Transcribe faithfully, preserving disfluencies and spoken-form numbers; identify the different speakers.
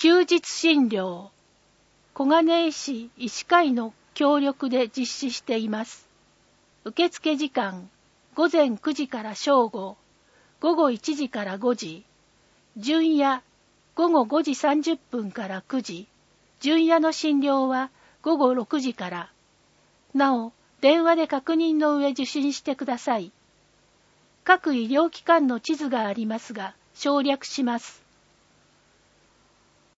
Speaker 1: 休日診療、小金井市医師会の協力で実施しています。受付時間、午前くじから正午、午後いちじからごじ、巡夜、午後ごじさんじゅっぷんからくじ、巡夜の診療は午後ろくじから。なお、電話で確認の上受診してください。各医療機関の地図がありますが、省略します。